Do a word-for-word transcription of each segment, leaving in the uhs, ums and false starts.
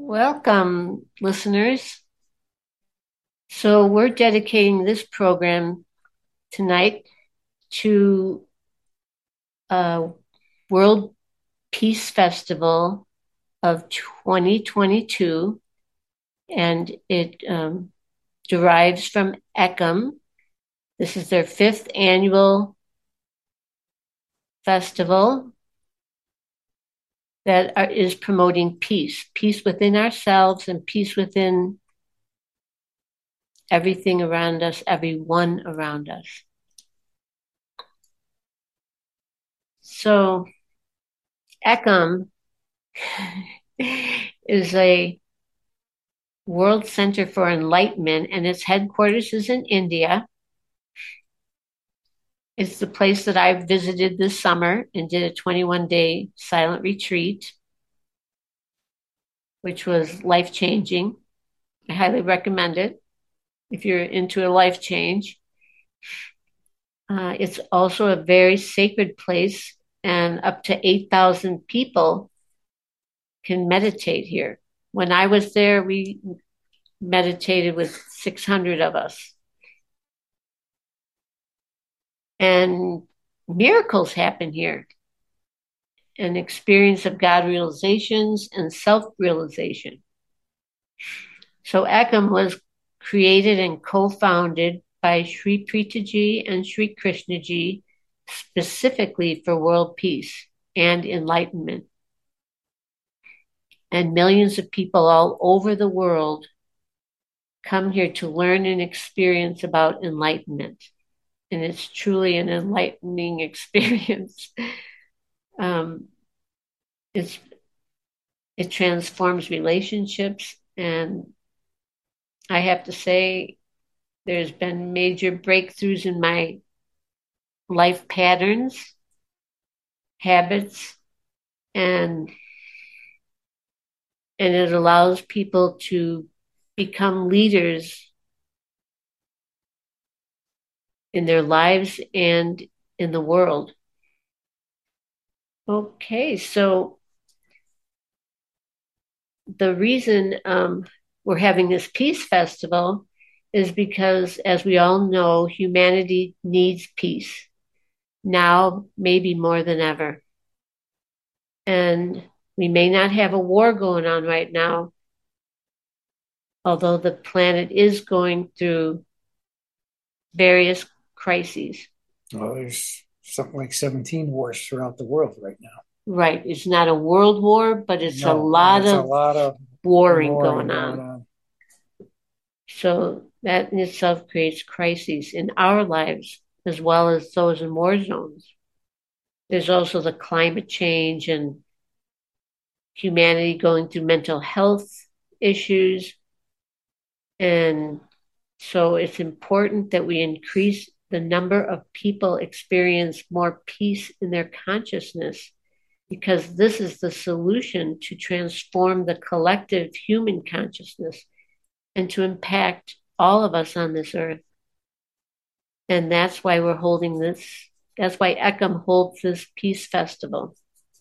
Welcome, listeners. So, we're dedicating this program tonight to a World Peace Festival of twenty twenty-two, and it um, derives from Eckham. This is their fifth annual festival that are, is promoting peace, peace within ourselves and peace within everything around us, everyone around us. So, Eckham is a World Center for Enlightenment, and its headquarters is in India. It's the place that I visited this summer and did a twenty-one day silent retreat, which was life changing. I highly recommend it if you're into a life change. Uh, it's also a very sacred place, and up to eight thousand people can meditate here. When I was there, we meditated with six hundred of us. And miracles happen here, an experience of God realizations and self realization. So, Eckham was created and co founded by Sri Pritaji and Sri Krishnaji specifically for world peace and enlightenment. And millions of people all over the world come here to learn and experience about enlightenment. And it's truly an enlightening experience. um, it's it transforms relationships, and I have to say there's been major breakthroughs in my life patterns, habits, and and it allows people to become leaders in their lives and in the world. Okay, so the reason um, we're having this peace festival is because, as we all know, humanity needs peace now, maybe more than ever. And we may not have a war going on right now, although the planet is going through various crises. Well, there's something like seventeen wars throughout the world right now. Right. It's not a world war, but it's a No, lot there's a of lot of warring warring going going on. on. So that in itself creates crises in our lives as well as those in war zones. There's also the climate change and humanity going through mental health issues. And so it's important that we increase the number of people experience more peace in their consciousness, because this is the solution to transform the collective human consciousness and to impact all of us on this earth. And that's why we're holding this. That's why Eckham holds this peace festival.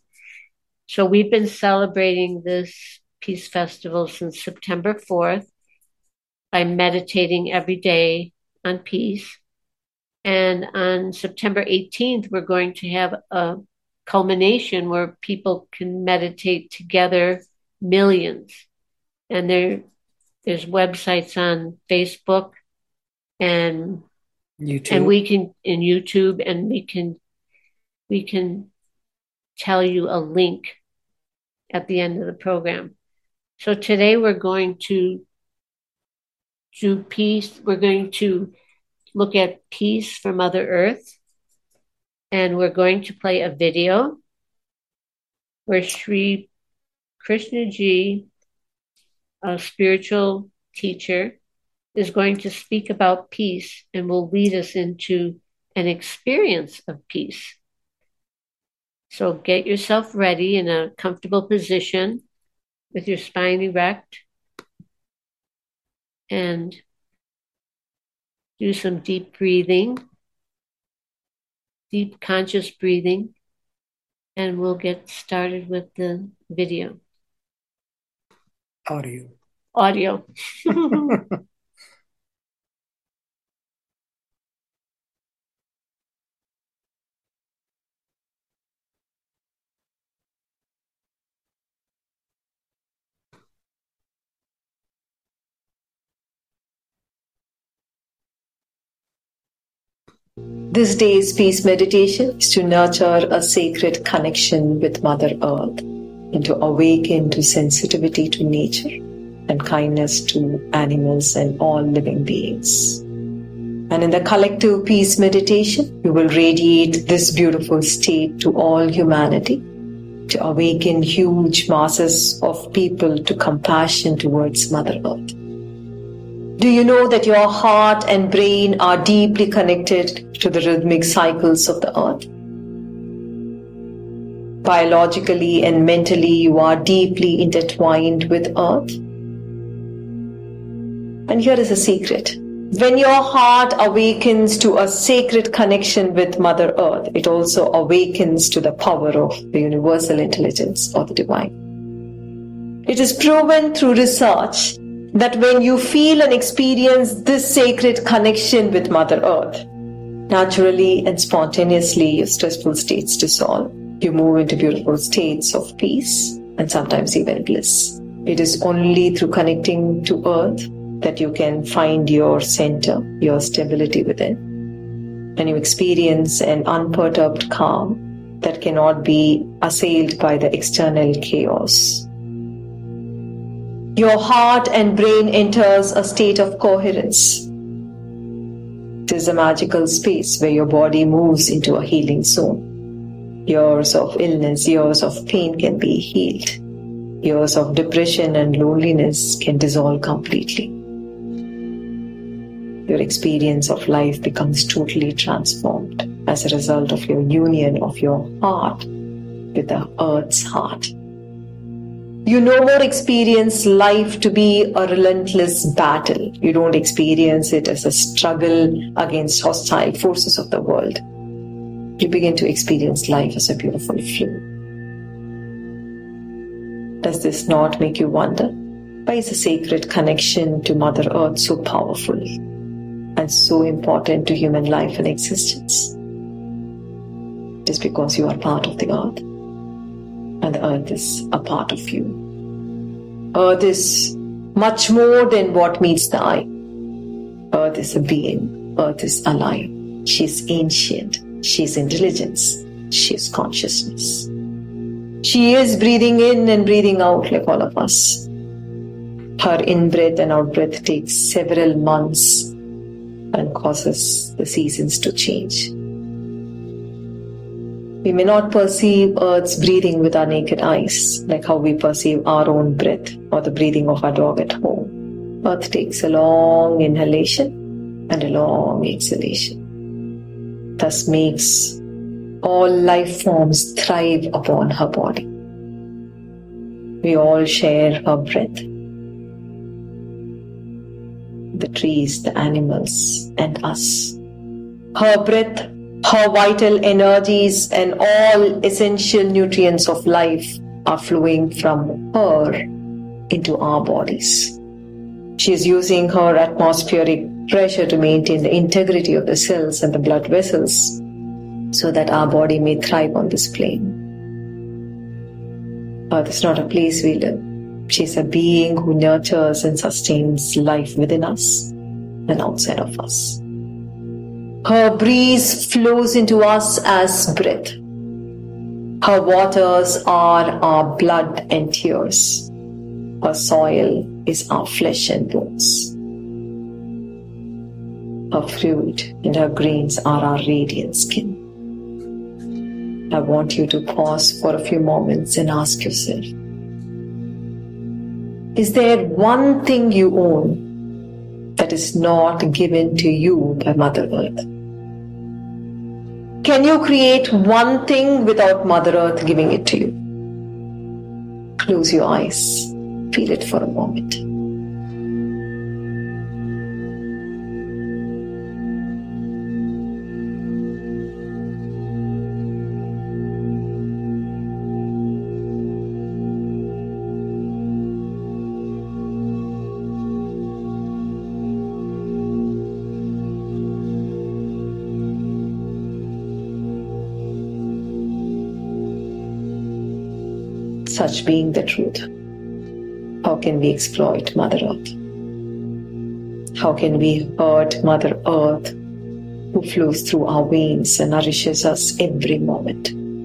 So we've been celebrating this peace festival since September fourth by meditating every day on peace. And on September eighteenth, we're going to have a culmination where people can meditate together, millions. And there, there's websites on Facebook and and YouTube. we can in YouTube, and we can we can tell you a link at the end of the program. So today we're going to do peace. We're going to look at peace for Mother Earth, and we're going to play a video where Sri Krishnaji, a spiritual teacher, is going to speak about peace and will lead us into an experience of peace. So get yourself ready in a comfortable position with your spine erect and do some deep breathing, deep conscious breathing, and we'll get started with the video. Audio. Audio. This day's peace meditation is to nurture a sacred connection with Mother Earth and to awaken to sensitivity to nature and kindness to animals and all living beings. And in the collective peace meditation, you will radiate this beautiful state to all humanity, to awaken huge masses of people to compassion towards Mother Earth. Do you know that your heart and brain are deeply connected to the rhythmic cycles of the earth? Biologically and mentally, you are deeply intertwined with earth. And here is a secret. When your heart awakens to a sacred connection with Mother Earth, it also awakens to the power of the universal intelligence or the divine. It is proven through research that when you feel and experience this sacred connection with Mother Earth, naturally and spontaneously your stressful states dissolve. You move into beautiful states of peace and sometimes even bliss. It is only through connecting to Earth that you can find your center, your stability within. And you experience an unperturbed calm that cannot be assailed by the external chaos. Your heart and brain enters a state of coherence. It is a magical space where your body moves into a healing zone. Years of illness, years of pain can be healed. Years of depression and loneliness can dissolve completely. Your experience of life becomes totally transformed as a result of your union of your heart with the earth's heart. You no more experience life to be a relentless battle. You don't experience it as a struggle against hostile forces of the world. You begin to experience life as a beautiful flow. Does this not make you wonder? Why is a sacred connection to Mother Earth so powerful and so important to human life and existence? It is because you are part of the earth. And the earth is a part of you. Earth is much more than what meets the eye. Earth is a being. Earth is alive. She is ancient. She is intelligence. She is consciousness. She is breathing in and breathing out like all of us. Her in-breath and out-breath takes several months and causes the seasons to change. We may not perceive Earth's breathing with our naked eyes, like how we perceive our own breath or the breathing of our dog at home. Earth takes a long inhalation and a long exhalation. Thus makes all life forms thrive upon her body. We all share her breath. The trees, the animals, and us. Her breath, her vital energies and all essential nutrients of life are flowing from her into our bodies. She is using her atmospheric pressure to maintain the integrity of the cells and the blood vessels so that our body may thrive on this plane. Earth is not a place we live. She is a being who nurtures and sustains life within us and outside of us. Her breeze flows into us as breath. Her waters are our blood and tears. Her soil is our flesh and bones. Her fruit and her grains are our radiant skin. I want you to pause for a few moments and ask yourself, is there one thing you own that is not given to you by Mother Earth? Can you create one thing without Mother Earth giving it to you? Close your eyes. Feel it for a moment. Such being the truth, how can we exploit Mother Earth? How can we hurt Mother Earth, who flows through our veins and nourishes us every moment?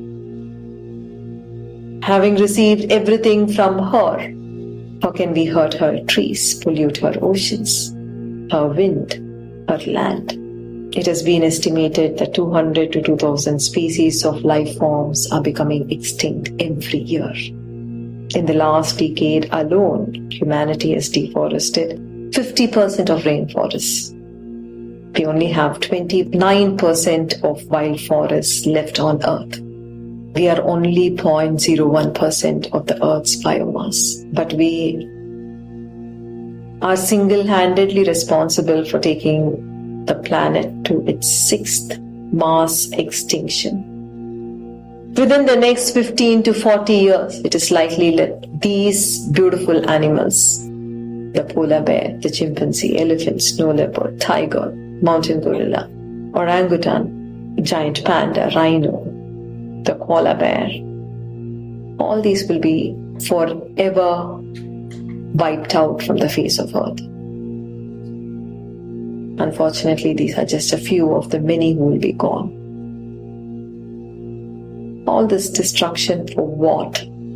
Having received everything from her, how can we hurt her trees, pollute her oceans, her wind, her land? It has been estimated that two hundred to two thousand species of life forms are becoming extinct every year. In the last decade alone, humanity has deforested fifty percent of rainforests. We only have twenty-nine percent of wild forests left on Earth. We are only zero point zero one percent of the Earth's biomass, but we are single-handedly responsible for taking the planet to its sixth mass extinction. Within the next fifteen to forty years, it is likely that these beautiful animals, the polar bear, the chimpanzee, elephant, snow leopard, tiger, mountain gorilla, orangutan, giant panda, rhino, the koala bear, all these will be forever wiped out from the face of Earth. Unfortunately, these are just a few of the many who will be gone. All this destruction for what?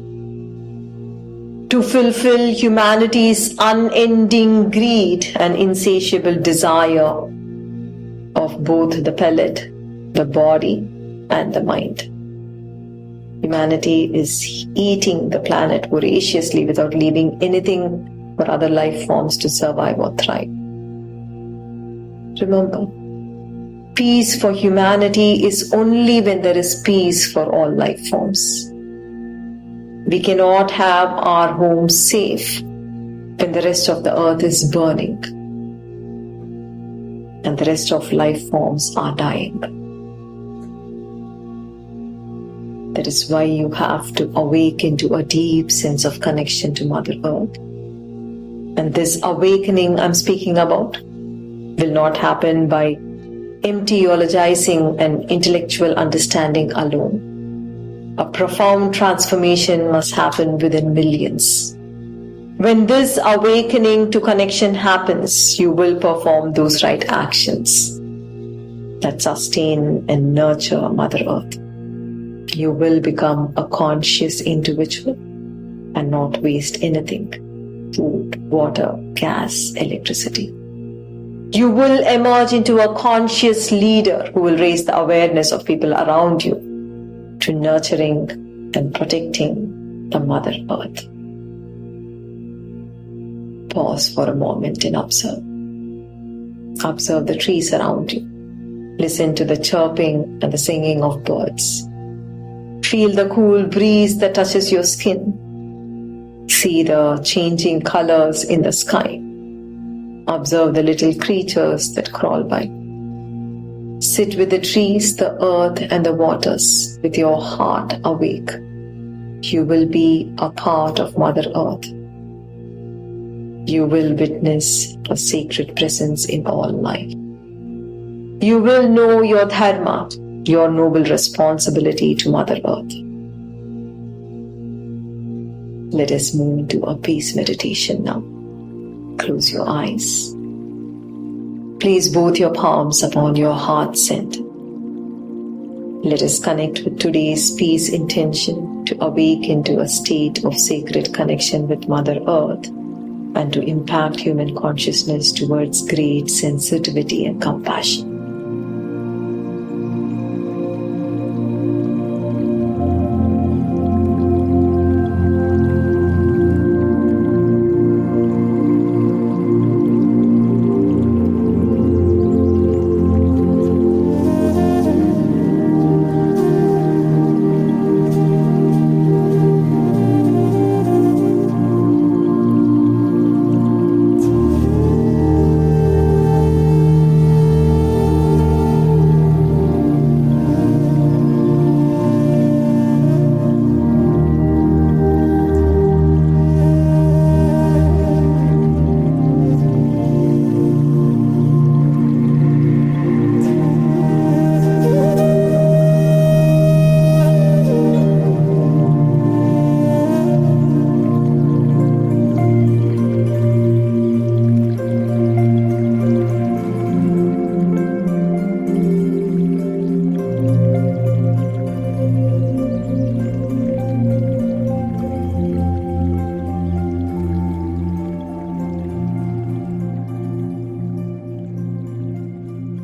To fulfill humanity's unending greed and insatiable desire of both the pellet, the body, and the mind. Humanity is eating the planet voraciously without leaving anything for other life forms to survive or thrive. Remember, peace for humanity is only when there is peace for all life forms. We cannot have our homes safe when the rest of the earth is burning and the rest of life forms are dying. That is why you have to awaken to a deep sense of connection to Mother Earth. And this awakening I'm speaking about will not happen by empty eulogizing and intellectual understanding alone. A profound transformation must happen within millions. When this awakening to connection happens, you will perform those right actions that sustain and nurture Mother Earth. You will become a conscious individual and not waste anything: food, water, gas, electricity. You will emerge into a conscious leader who will raise the awareness of people around you to nurturing and protecting the Mother Earth. Pause for a moment and observe. Observe the trees around you. Listen to the chirping and the singing of birds. Feel the cool breeze that touches your skin. See the changing colors in the sky. Observe the little creatures that crawl by. Sit with the trees, the earth, and the waters with your heart awake. You will be a part of Mother Earth. You will witness a sacred presence in all life. You will know your dharma, your noble responsibility to Mother Earth. Let us move into a peace meditation now. Close your eyes. Place both your palms upon your heart center. Let us connect with today's peace intention to awaken to a state of sacred connection with Mother Earth and to impact human consciousness towards great sensitivity and compassion.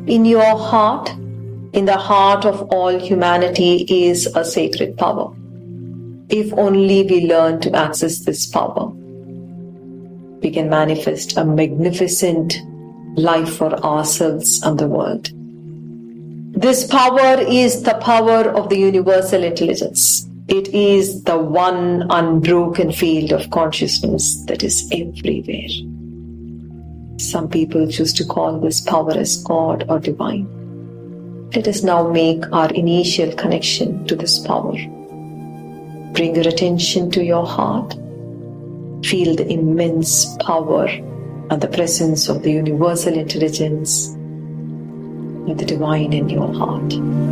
In your heart, in the heart of all humanity, is a sacred power. If only we learn to access this power, we can manifest a magnificent life for ourselves and the world. This power is the power of the universal intelligence. It is the one unbroken field of consciousness that is everywhere. Some people choose to call this power as God or divine. Let us now make our initial connection to this power. Bring your attention to your heart. Feel the immense power and the presence of the universal intelligence and the divine in your heart.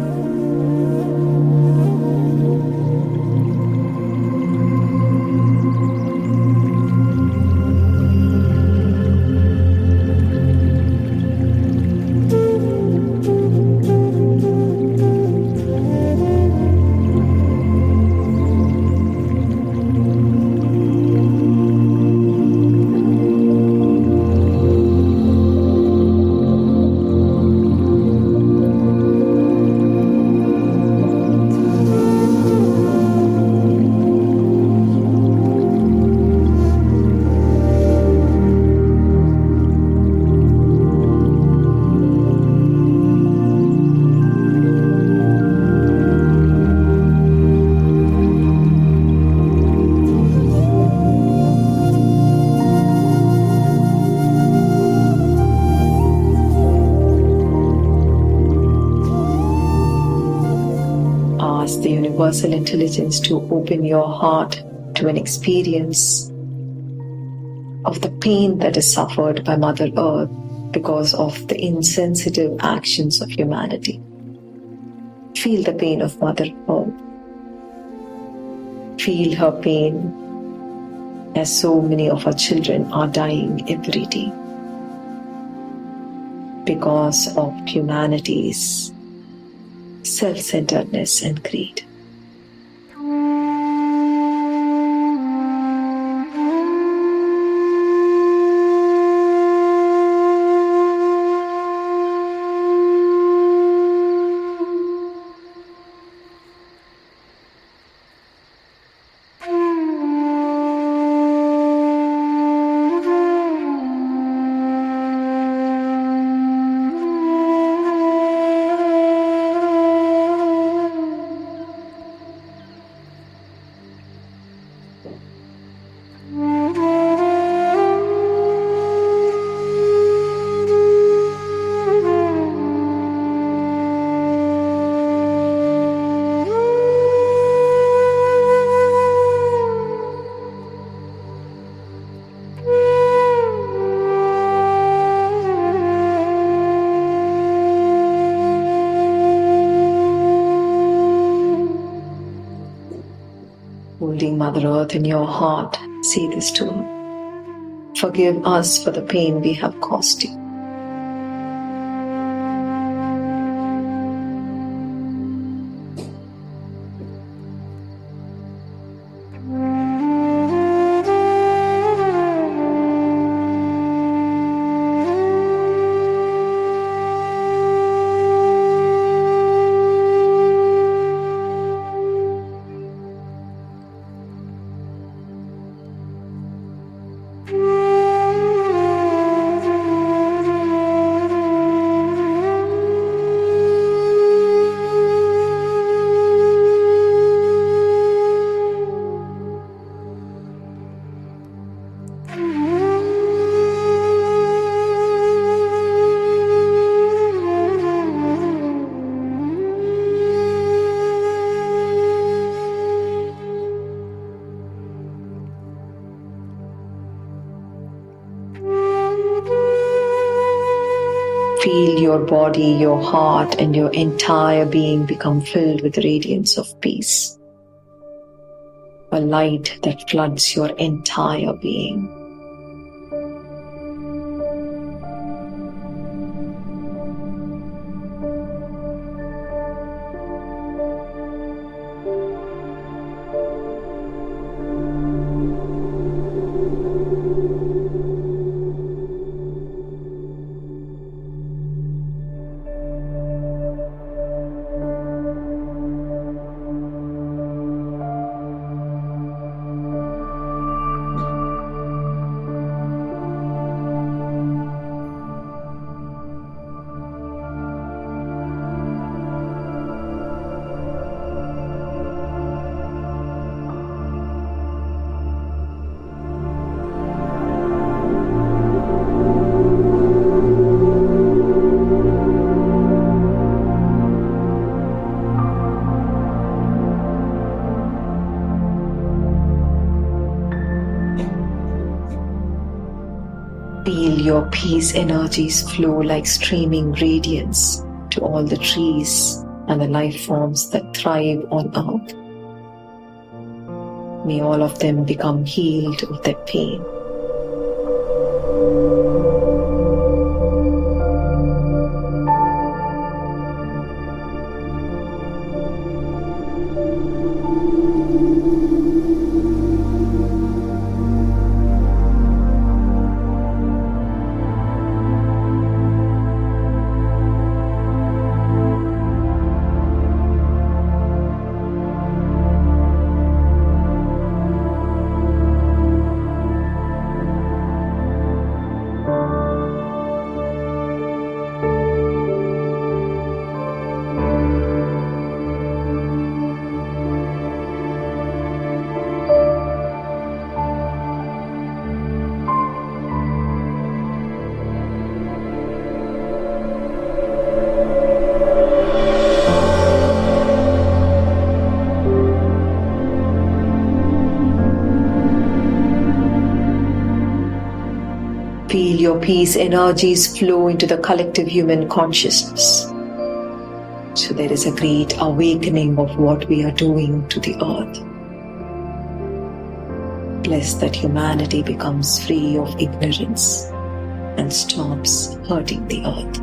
The universal intelligence to open your heart to an experience of the pain that is suffered by Mother Earth because of the insensitive actions of humanity. Feel the pain of Mother Earth. Feel her pain as so many of our children are dying every day because of humanity's self-centeredness and greed. Holding Mother Earth in your heart, say this to her. Forgive us for the pain we have caused you. Feel your body, your heart, and your entire being become filled with the radiance of peace. A light that floods your entire being. Feel your peace energies flow like streaming radiance to all the trees and the life forms that thrive on earth. May all of them become healed of their pain. Feel your peace energies flow into the collective human consciousness. So there is a great awakening of what we are doing to the earth. Bless that humanity becomes free of ignorance and stops hurting the earth.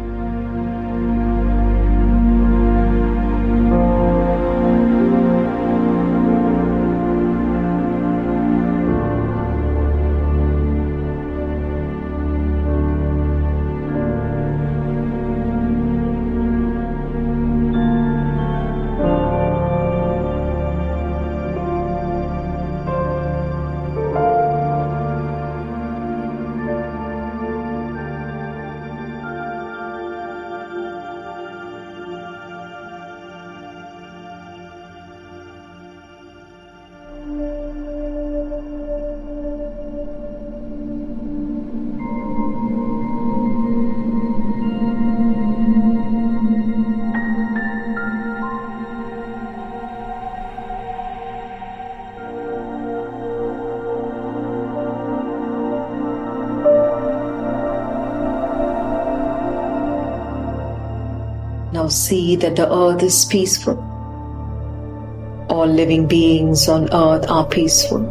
Now see that the earth is peaceful. All living beings on earth are peaceful.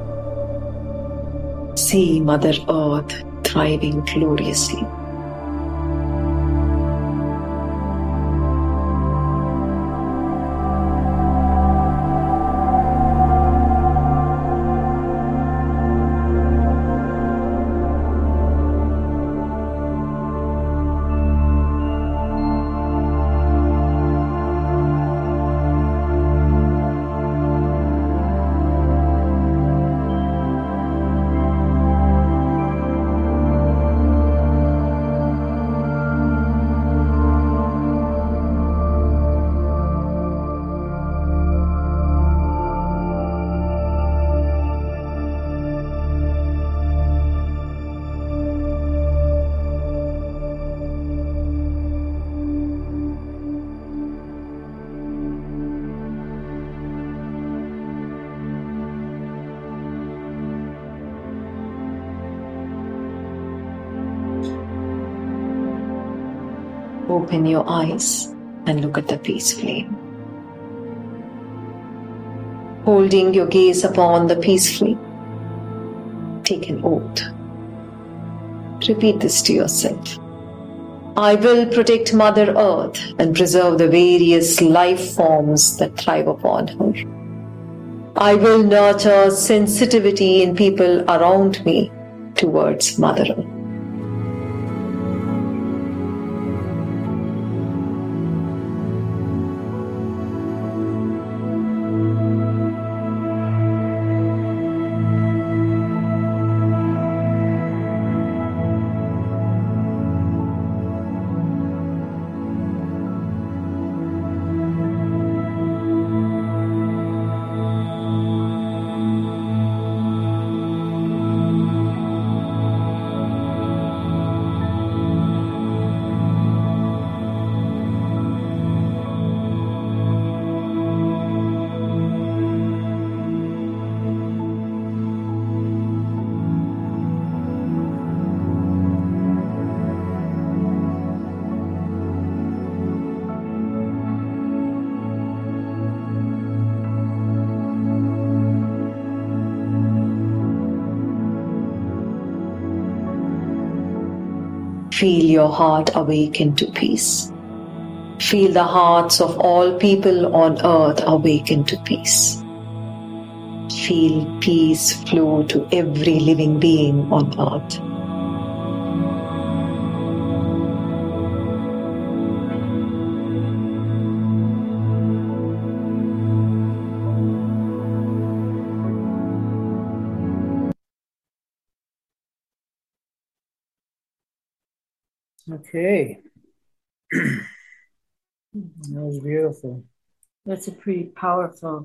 See Mother Earth thriving gloriously. Open your eyes and look at the peace flame. Holding your gaze upon the peace flame, take an oath. Repeat this to yourself. I will protect Mother Earth and preserve the various life forms that thrive upon her. I will nurture sensitivity in people around me towards Mother Earth. Feel your heart awaken to peace. Feel the hearts of all people on earth awaken to peace. Feel peace flow to every living being on earth. Okay. That was beautiful. That's a pretty powerful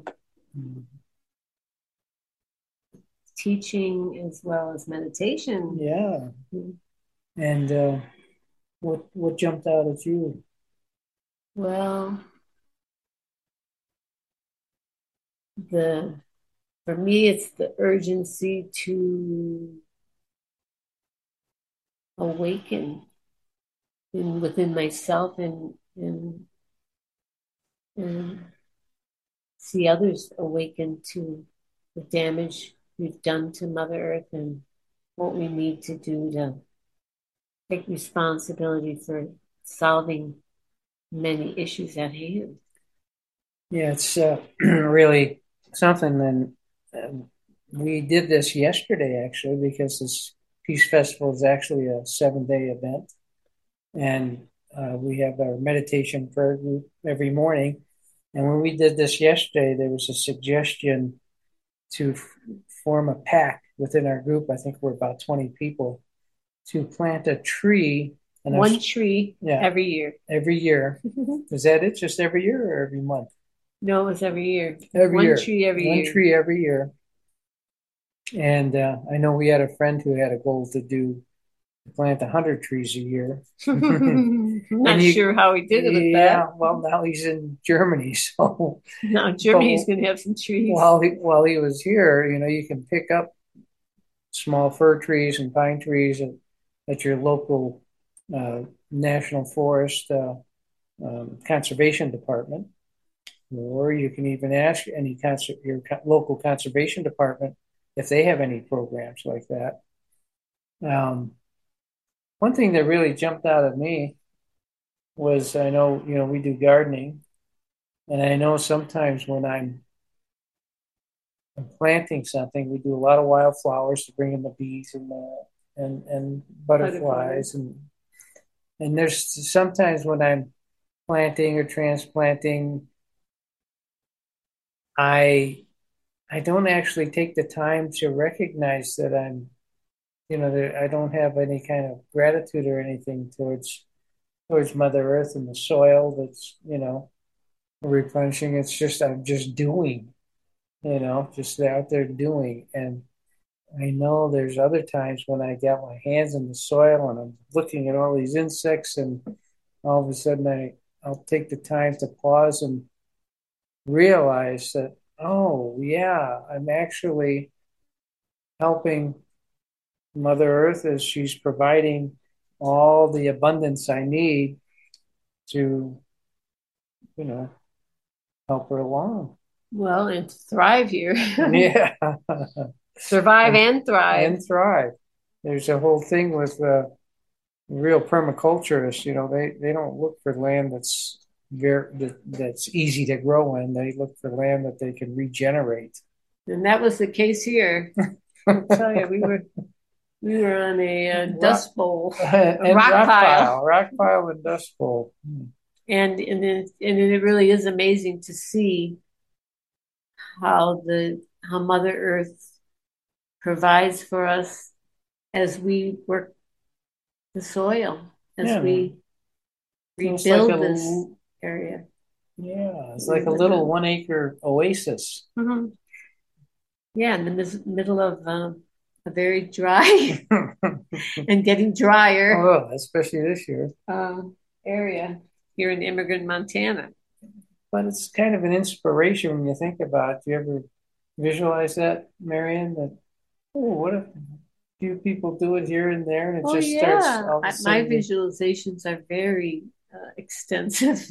teaching as well as meditation. Yeah. And uh, what what jumped out at you? Well, the for me, it's the urgency to awaken in, within myself and, and and see others awaken to the damage we've done to Mother Earth and what we need to do to take responsibility for solving many issues at hand. Yeah, it's uh, really something. And um, we did this yesterday, actually, because this Peace Festival is actually a seven-day event. And uh, we have our meditation prayer group every morning. And when we did this yesterday, there was a suggestion to f- form a pact within our group. I think we're about twenty people to plant a tree. And One tree yeah, every year. every year. Is that it? Just every year or every month? No, it was every year. Every One year. tree every One year. tree every year. And uh, I know we had a friend who had a goal to do plant a hundred trees a year. Not you, sure how he did it with yeah, that. well, now he's in Germany, so now Germany's but going to have some trees. While he while he was here, you know, you can pick up small fir trees and pine trees at, at your local uh, national forest uh, um, conservation department, or you can even ask any conser- your co- local conservation department if they have any programs like that. Um, one thing that really jumped out at me was I know, you know, we do gardening, and I know sometimes when I'm, I'm planting something, we do a lot of wildflowers to bring in the bees and the, and and butterflies, butterflies. and and there's sometimes when I'm planting or transplanting, I I don't actually take the time to recognize that I'm, you know, that I don't have any kind of gratitude or anything towards towards Mother Earth and the soil that's, you know, replenishing. It's just I'm just doing, you know, just out there doing. And I know there's other times when I got my hands in the soil and I'm looking at all these insects, and all of a sudden I I'll take the time to pause and realize that, oh yeah, I'm actually helping Mother Earth as she's providing all the abundance I need to, you know, help her along. Well, and to thrive here. Yeah. Survive and, and thrive. And thrive. There's a whole thing with uh, real permaculturists, you know, they, they don't look for land that's very, that, that's easy to grow in. They look for land that they can regenerate. And that was the case here. I'll tell you, we were we were on a uh, dust bowl, uh, a rock, rock pile. pile, rock pile and dust bowl. And and it, and it really is amazing to see how the how Mother Earth provides for us as we work the soil, as yeah. we rebuild like this little, area. Yeah, it's like a little one acre oasis. Mm-hmm. Yeah, in the mis- middle of um, a very dry and getting drier. Oh, especially this year. Uh, area here in Immigrant, Montana. But it's kind of an inspiration when you think about it. Do you ever visualize that, Marion? That, oh, what if a few people do it here and there, and it oh, just yeah. starts all of a sudden. My visualizations are very uh, extensive.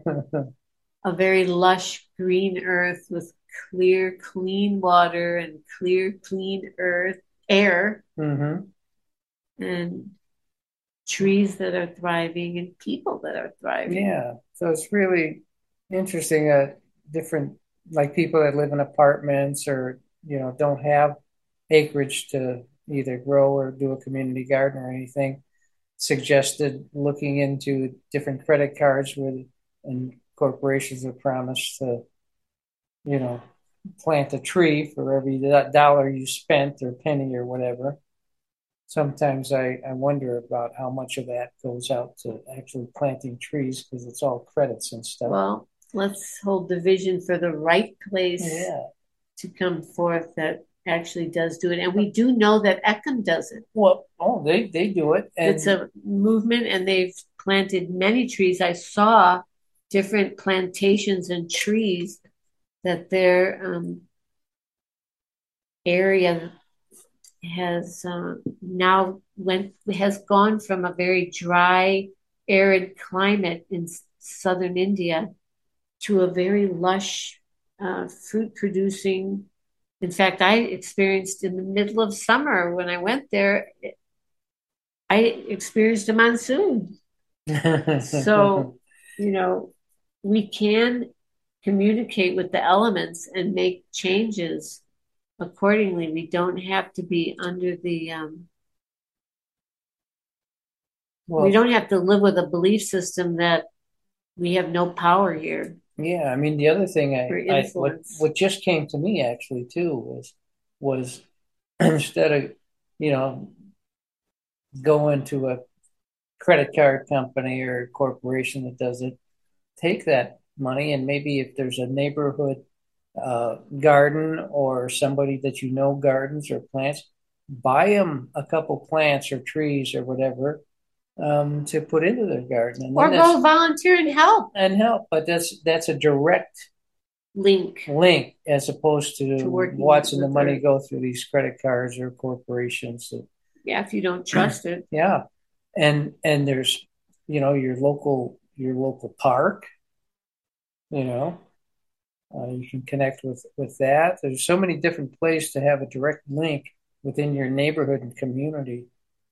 A very lush green earth with clear, clean water and clear, clean earth air, mm-hmm. and trees that are thriving and people that are thriving. Yeah. So it's really interesting that different, like people that live in apartments or, you know, don't have acreage to either grow or do a community garden or anything, suggested looking into different credit cards with and corporations have promised to, you know, plant a tree for every dollar you spent or penny or whatever. Sometimes I, I wonder about how much of that goes out to actually planting trees because it's all credits and stuff. Well, let's hold the vision for the right place Yeah. to come forth that actually does do it. And we do know that Eckham does it. Well, oh, they, they do it. And It's a movement and they've planted many trees. I saw different plantations and trees that their um, area has uh, now went has gone from a very dry, arid climate in southern India to a very lush, uh, fruit producing. In fact, I experienced in the middle of summer when I went there, I experienced a monsoon. So, you know, we can communicate with the elements and make changes accordingly. We don't have to be under the, um, well, we don't have to live with a belief system that we have no power here. yeah, I mean, the other thing I, For I what, influence. what just came to me actually too was was instead of, you know, going to a credit card company or a corporation that does it, take that money and maybe if there's a neighborhood uh, garden or somebody that you know gardens or plants, buy them a couple plants or trees or whatever um, to put into their garden, and Or then go that's, volunteer and help. and help. But that's that's a direct Link. link as opposed to, To working watching the with money her. go through these credit cards or corporations. that- Yeah, if you don't trust it. Yeah, and and there's, you know, your local your local park. You know, uh, you can connect with with that. There's so many different places to have a direct link within your neighborhood and community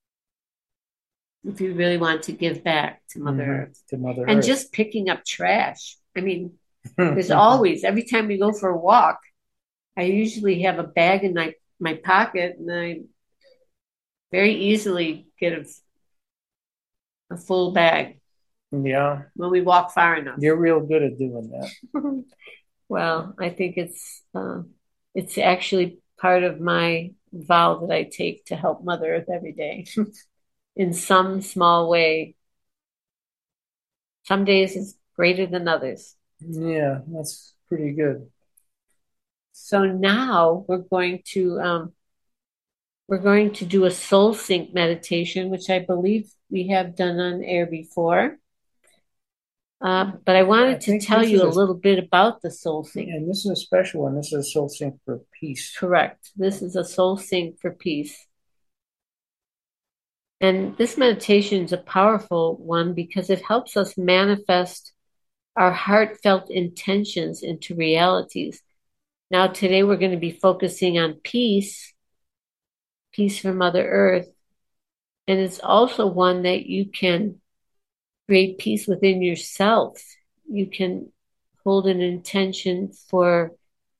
If you really want to give back to Mother Mhm. Earth. to Mother And Earth. just picking up trash. I mean, there's always, every time we go for a walk, I usually have a bag in my, my pocket and I very easily get a, a full bag Yeah, when we walk far enough. you're real good at doing that. Well, I think it's uh, it's actually part of my vow that I take to help Mother Earth every day in some small way. Some days it's greater than others. Yeah, that's pretty good. So now we're going to um, we're going to do a soul sync meditation, which I believe we have done on air before. Uh, but I wanted I to think tell this you is a a- little bit about the soul sync. And this is a special one. This is a soul sync for peace. Correct. This is a soul sync for peace. And this meditation is a powerful one because it helps us manifest our heartfelt intentions into realities. Now, today we're going to be focusing on peace, peace for Mother Earth. And it's also one that you can create peace within yourself. You can hold an intention for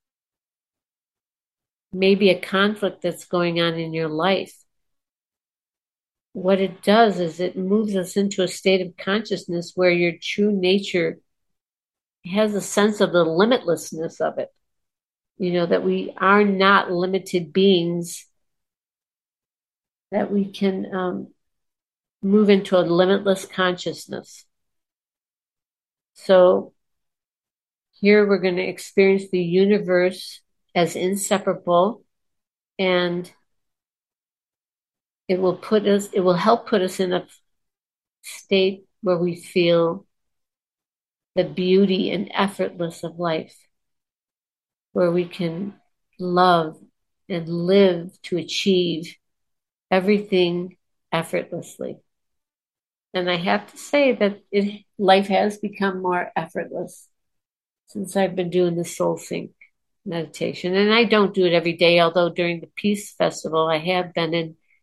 maybe a conflict that's going on in your life. What it does is it moves us into a state of consciousness where your true nature has a sense of the limitlessness of it. You know, that we are not limited beings, that we can um, move into a limitless consciousness. So here we're going to experience the universe as inseparable, and it will put us, it will help put us in a state where we feel the beauty and effortless of life, where we can love and live to achieve everything effortlessly. And I have to say that it, life has become more effortless since I've been doing the soul sync meditation. And I don't do it every day, although during the Peace Festival, I have been in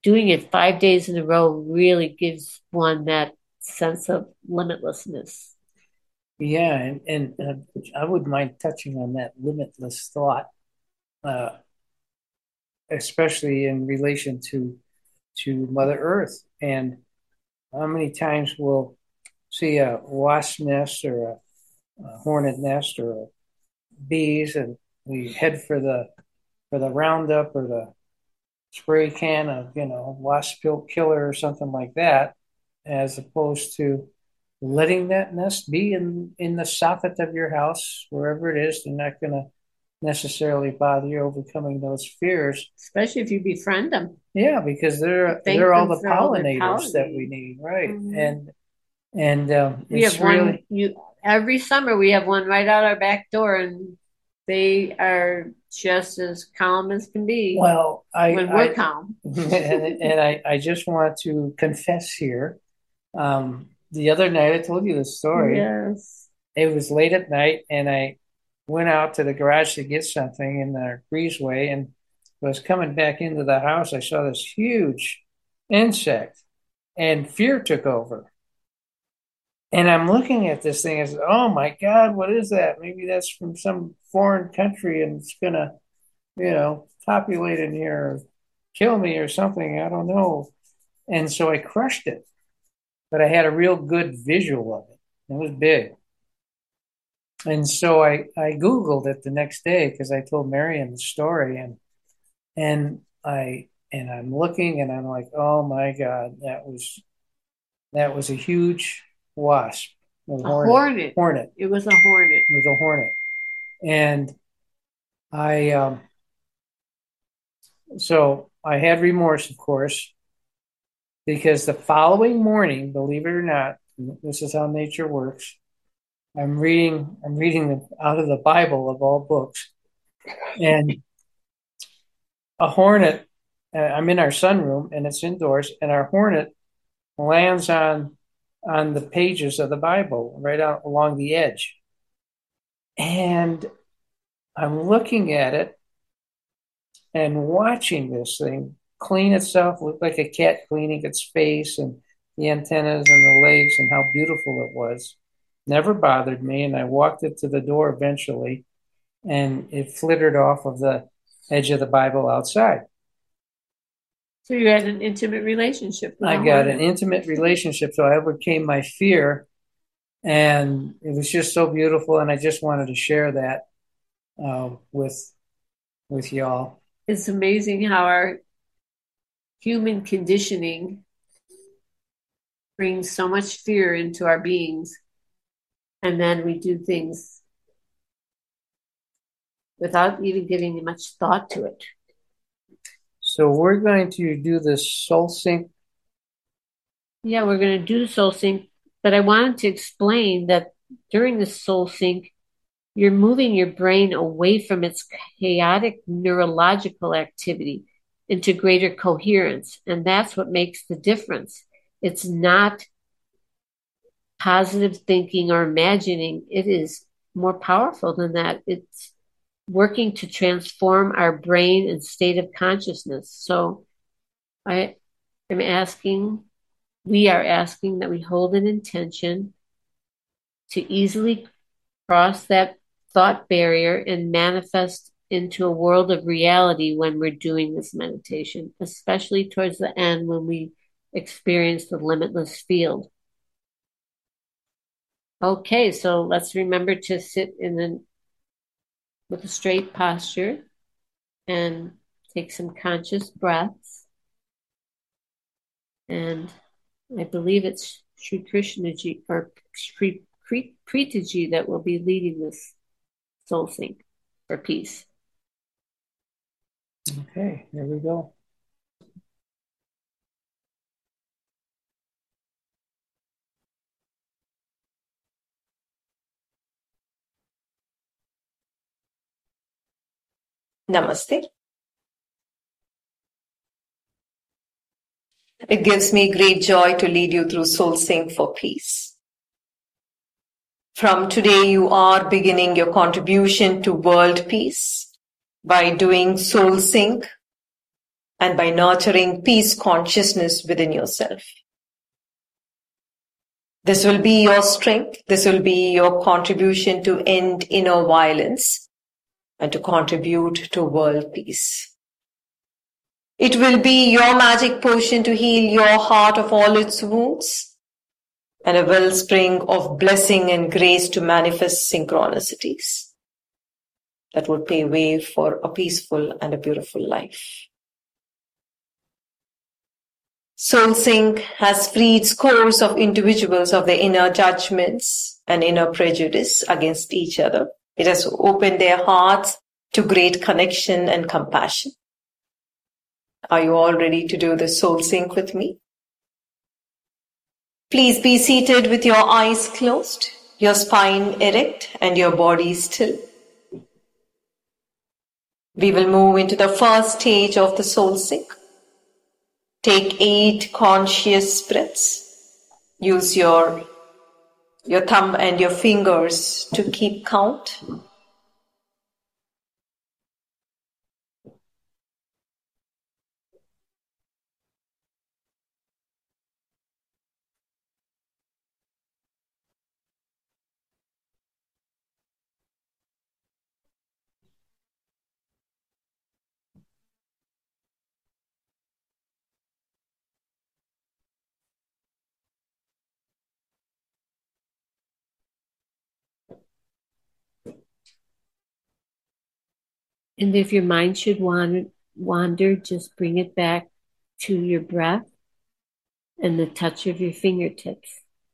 doing it five days in a row really gives one that sense of limitlessness. Yeah, and, and uh, I wouldn't mind touching on that limitless thought, uh, especially in relation to to Mother Earth. And how many times we'll see a wasp nest or a, a hornet nest or a bees, and we head for the for the Roundup or the spray can of, you know, wasp killer or something like that, as opposed to letting that nest be in, in the soffit of your house, wherever it is. They're not going to necessarily bother you, overcoming those fears. Especially if you befriend them. Yeah, because they're Thank they're all them the for all their pollinators that pollinating. we need, right? Mhm. And and um, We it's have one. really You every summer we have one right out our back door, and they are just as calm as can be well. I when we're I, calm. and, and I I just want to confess here. Um, the other night I told you the story. Yes. It was late at night, and I went out to the garage to get something in the breezeway, and was coming back into the house. I saw this huge insect, and fear took over. And I'm looking at this thing and I said, "Oh my God, what is that? Maybe that's from some foreign country, and it's gonna, you know, populate in here, or kill me or something. I don't know." And so I crushed it, but I had a real good visual of it. It was big. And so I, I Googled it the next day because I told Marion the story, and and I and I'm looking and I'm like, oh my God, that was that was a huge wasp. A, A hornet. hornet. Hornet. It was a hornet. It was a hornet. And I um so I had remorse, of course, because the following morning, believe it or not, this is how nature works. I'm reading. I'm reading out of the Bible of all books, and a hornet. Uh, I'm in our sunroom, and it's indoors, and our hornet lands on on the pages of the Bible, right out along the edge. And I'm looking at it and watching this thing clean itself, look like a cat cleaning its face, and the antennas and the legs, and how beautiful it was. Never bothered me, and I walked it to the door eventually, and it flittered off of the edge of the Bible outside. So you had an intimate relationship with I a got hornet. an intimate relationship, so I overcame my fear, and it was just so beautiful, and I just wanted to share that uh, with with y'all. It's amazing how our human conditioning brings so much fear into our beings, and then we do things without even giving much thought to it. So we're going to do this soul sync. Yeah, we're going to do soul sync, but I wanted to explain that during the soul sync, you're moving your brain away from its chaotic neurological activity into greater coherence, and that's what makes the difference. It's not positive thinking or imagining. It is more powerful than that. It's working to transform our brain and state of consciousness. So I am asking, we are asking that we hold an intention to easily cross that thought barrier and manifest into a world of reality when we're doing this meditation, especially towards the end when we experience the limitless field. Okay, so let's remember to sit in the with a straight posture and take some conscious breaths. And I believe it's Sri Krishnaji or Sri Preetaji that will be leading this soul sync for peace. Okay, here we go. Namaste. It gives me great joy to lead you through Soul Sync for Peace. From today, you are beginning your contribution to world peace by doing Soul Sync and by nurturing peace consciousness within yourself. This will be your strength. This will be your contribution to end inner violence and to contribute to world peace. It will be your magic potion to heal your heart of all its wounds and a wellspring of blessing and grace to manifest synchronicities that would pave way for a peaceful and a beautiful life. SoulSync has freed scores of individuals of their inner judgments and inner prejudice against each other. It has opened their hearts to great connection and compassion. Are you all ready to do the SoulSync with me? Please be seated with your eyes closed, your spine erect, and your body still. We will move into the first stage of the SoulSync. Take eight conscious breaths. Use your, your thumb and your fingers to keep count. And if your mind should wander, wander, just bring it back to your breath and the touch of your fingertips.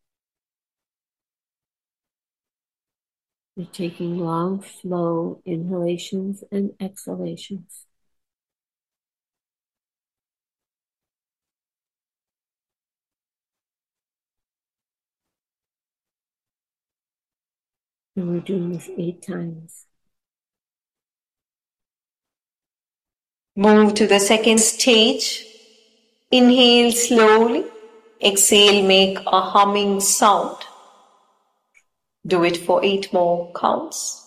You're taking long, slow inhalations and exhalations. And we're doing this eight times. Move to the second stage. Inhale slowly. Exhale, make a humming sound. Do it for eight more counts.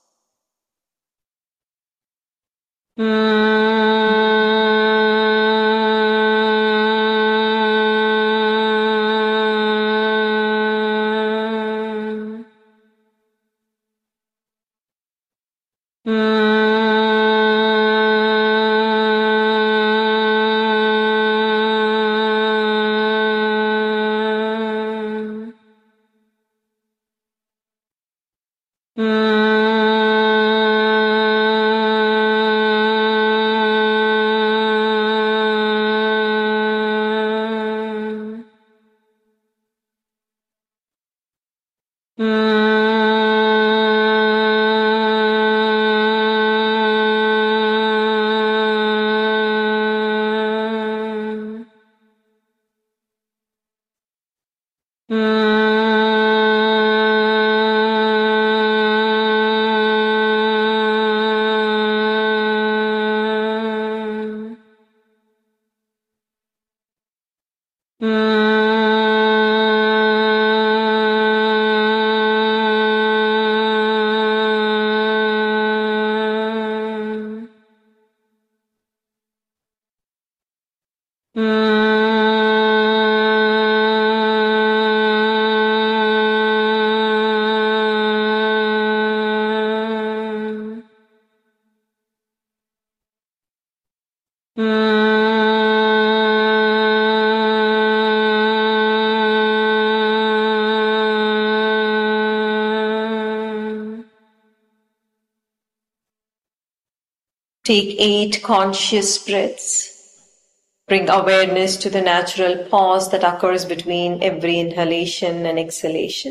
Take eight conscious breaths. Bring awareness to the natural pause that occurs between every inhalation and exhalation.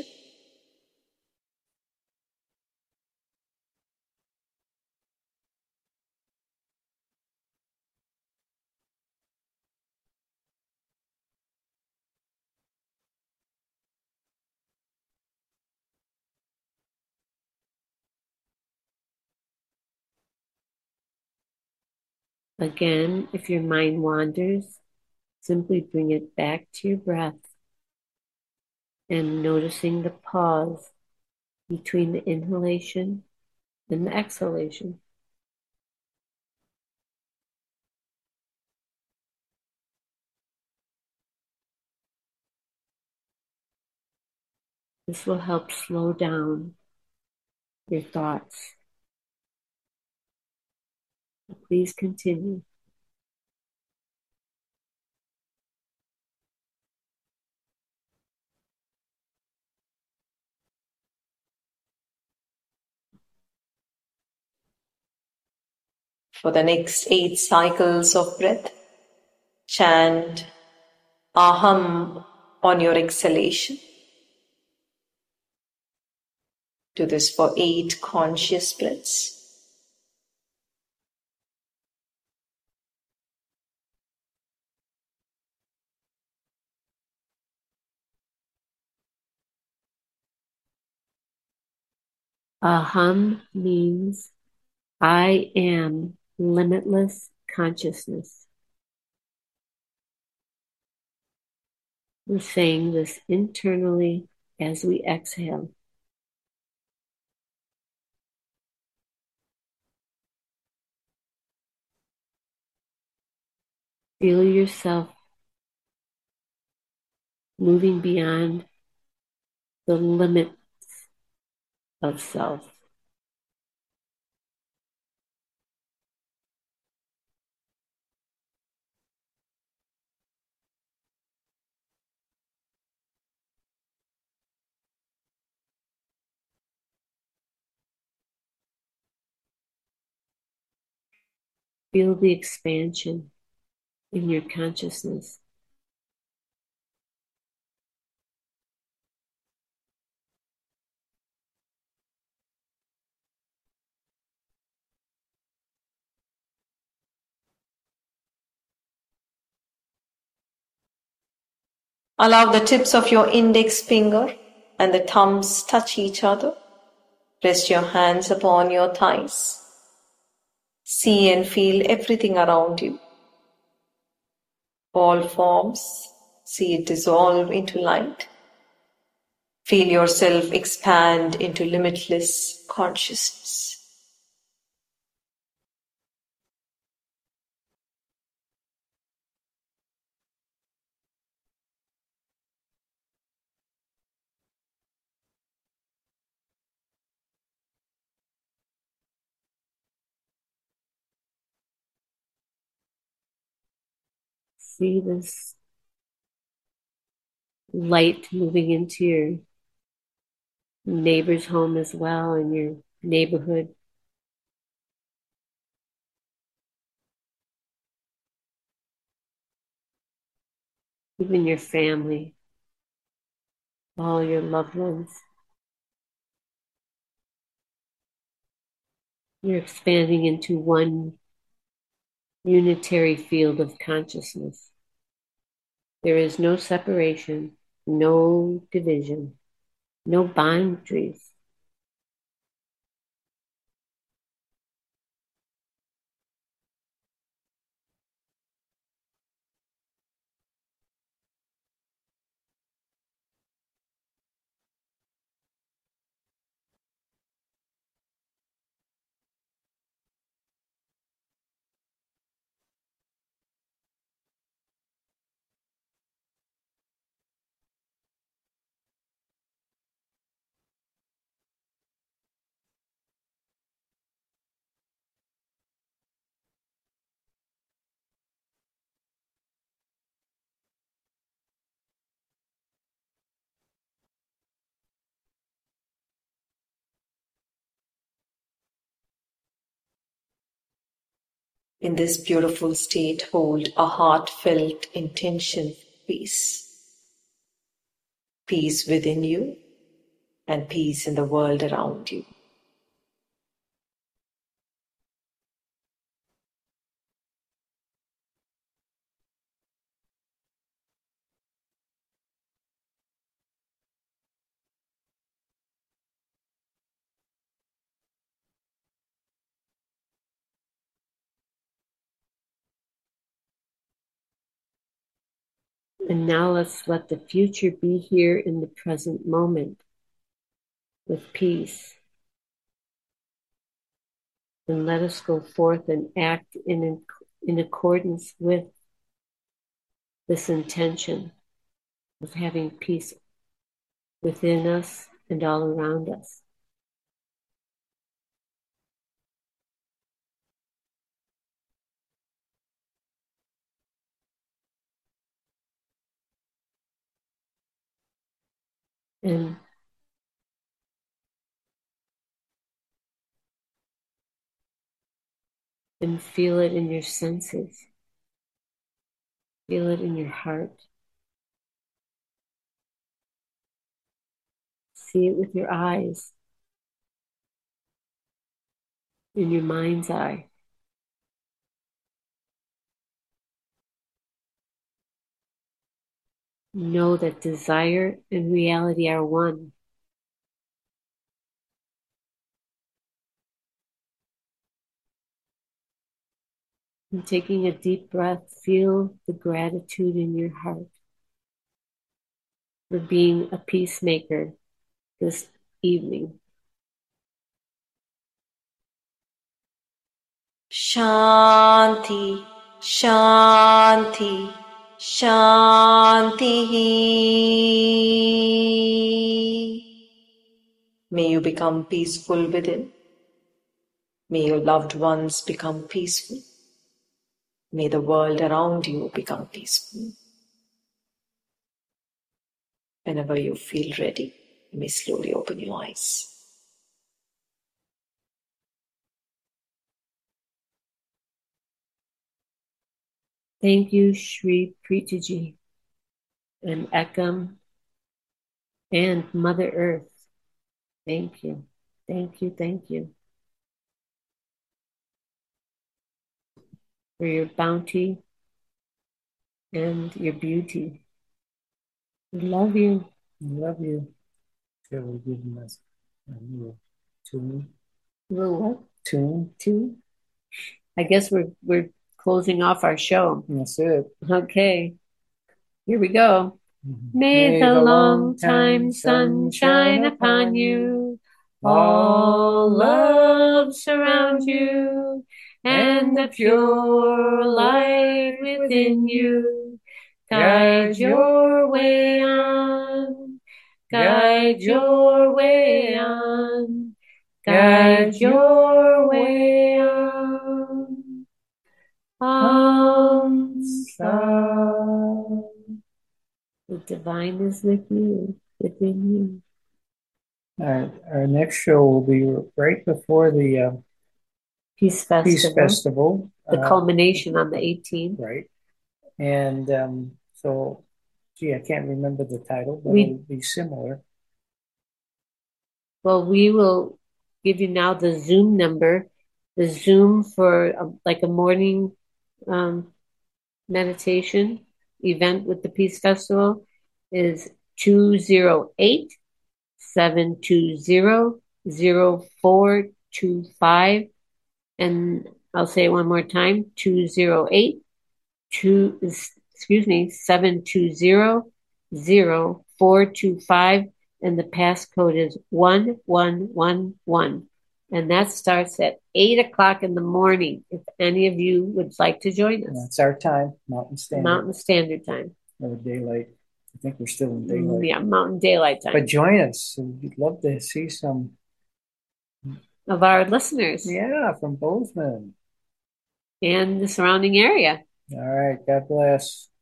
Again, if your mind wanders, simply bring it back to your breath and noticing the pause between the inhalation and the exhalation. This will help slow down your thoughts. Please continue. For the next eight cycles of breath, chant Aham on your exhalation. Do this for eight conscious breaths. Aham means I am limitless consciousness. We're saying this internally as we exhale. Feel yourself moving beyond the limits of self. Feel the expansion in your consciousness. Allow the tips of your index finger and the thumbs touch each other. Rest your hands upon your thighs. See and feel everything around you. All forms, see it dissolve into light. Feel yourself expand into limitless consciousness. See this light moving into your neighbor's home as well, in your neighborhood. Even your family, all your loved ones. You're expanding into one unitary field of consciousness. There is no separation, no division, no boundaries. In this beautiful state, hold a heartfelt intention for peace. Peace within you and peace in the world around you. And now let's let the future be here in the present moment with peace. And let us go forth and act in, in accordance with this intention of having peace within us and all around us. And and feel it in your senses. Feel it in your heart. See it with your eyes, in your mind's eye. Know that desire and reality are one. And taking a deep breath, feel the gratitude in your heart for being a peacemaker this evening. Shanti, Shanti, Shanti. May you become peaceful within. May your loved ones become peaceful. May the world around you become peaceful. Whenever you feel ready, you may slowly open your eyes. Thank you, Sri Preetaji and Ekam and Mother Earth. Thank you. Thank you. Thank you for your bounty and your beauty. We love you. We love you. Shall we give them a little tune? Little what? Tune. Tune? I guess we're we're closing off our show. That's it. Okay. Here we go. Mm-hmm. May, May the, the long time sun shine upon you, all love surround you, and the pure light within you guide your way on, guide your way on, guide your way on. Om Shanti. The divine is with you, within you. Our, our next show will be right before the uh, Peace Festival. Peace Festival. The uh, culmination on the eighteenth. Right. And um, so, gee, I can't remember the title, but we, it'll be similar. Well, we will give you now the Zoom number. The Zoom for a, like a morning um, meditation event with the Peace Festival is two zero eight, seven two zero, zero four two five. And I'll say it one more time, two zero eight, two, excuse me, seven two zero, zero four two five. And the passcode is one one one one. And that starts at eight o'clock in the morning. If any of you would like to join us. That's our time, Mountain Standard. Mountain Standard Time. Or daylight. I think we're still in daylight. Yeah, Mountain Daylight Time. But join us. We'd love to see some of our listeners. Yeah, from Bozeman. And the surrounding area. All right. God bless.